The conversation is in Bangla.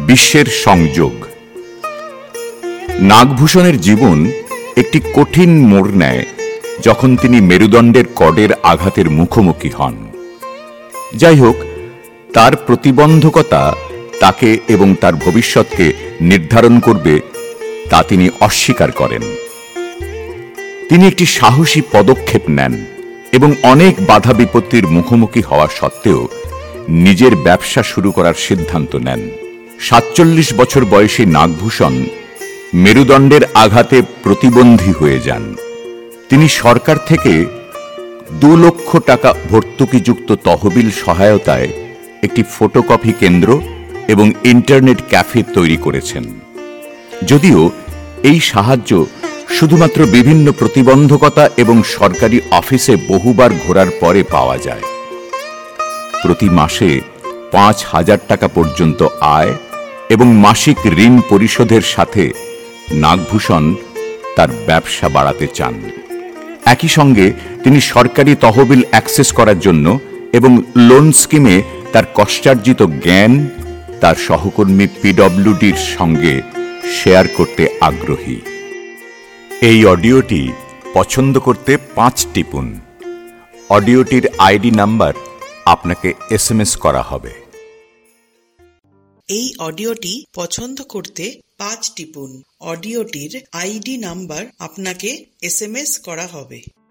বিশ্বের সংযোগ। নাগভূষণের জীবন একটি কঠিন মোড় নেয় যখন তিনি মেরুদণ্ডের কর্ডের আঘাতের মুখোমুখি হন। যাই হোক, তার প্রতিবন্ধকতা তাকে এবং তার ভবিষ্যৎকে নির্ধারণ করবে তা তিনি অস্বীকার করেন। তিনি একটি সাহসী পদক্ষেপ নেন এবং অনেক বাধা বিপত্তির মুখোমুখি হওয়া সত্ত্বেও নিজের ব্যবসা শুরু করার সিদ্ধান্ত নেন। ৪৭ বছর বয়সী নাগভূষণ মেরুদণ্ডের আঘাতে প্রতিবন্ধী হয়ে যান। তিনি সরকার থেকে ২ লক্ষ টাকা ভর্তুকিযুক্ত তহবিল সহায়তায় একটি ফটোকপি কেন্দ্র এবং ইন্টারনেট ক্যাফে তৈরি করেছেন। যদিও এই সাহায্য শুধুমাত্র বিভিন্ন প্রতিবন্ধকতা এবং সরকারি অফিসে বহুবার ঘোরার পরে পাওয়া যায়। প্রতি মাসে ৫,০০০ টাকা পর্যন্ত আয় এবং মাসিক ঋণ পরিশোধের সাথে নাগভূষণ তার ব্যবসা বাড়াতে চান। একই সঙ্গে তিনি সরকারি তহবিল অ্যাক্সেস করার জন্য এবং লোন স্কিমে তার কষ্টার্জিত জ্ঞান তার সহকর্মী পিডব্লিউডির সঙ্গে শেয়ার করতে আগ্রহী। এই অডিওটি পছন্দ করতে ৫ টিপুন। অডিওটির আইডি নাম্বার আপনাকে এসএমএস করা হবে। এই অডিওটি পছন্দ করতে ৫ টিপুন। অডিওটির আইডি নাম্বার আপনাকে এসএমএস করা হবে।